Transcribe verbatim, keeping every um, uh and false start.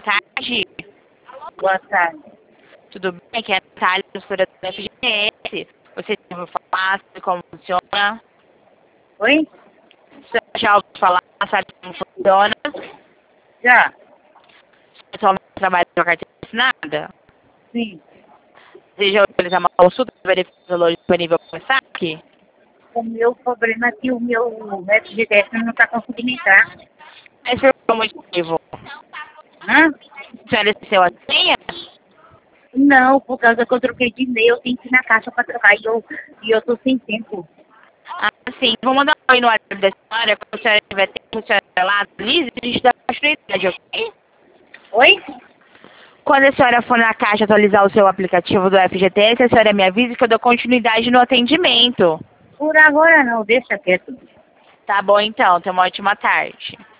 tarde. Boa tarde. Tudo bem? Aqui é a Natália, professora do F G S. Você já ouviu falar sobre como funciona? Oi? Você já ouviu falar, sabe como funciona? Já? Você só trabalha com a carteira assinada? Sim. Você já realizar uma consulta para verificar o valor disponível para o saque? O meu problema é que o meu F G T S não está conseguindo entrar. Mas por qual motivo? Hã? A senhora esqueceu a senha? Não, por causa que eu troquei de e-mail, eu tenho que ir na caixa para trocar e eu, e eu tô sem tempo. Ah, sim. Vou mandar um oi no WhatsApp da senhora. Quando a senhora tiver tempo, a senhora lá, Liz, a gente dá continuidade, ok? Oi? Quando a senhora for na caixa atualizar o seu aplicativo do F G T S, a senhora me avisa que eu dou continuidade no atendimento. Por agora não, deixa quieto. Tá bom, então. Tenha uma ótima tarde.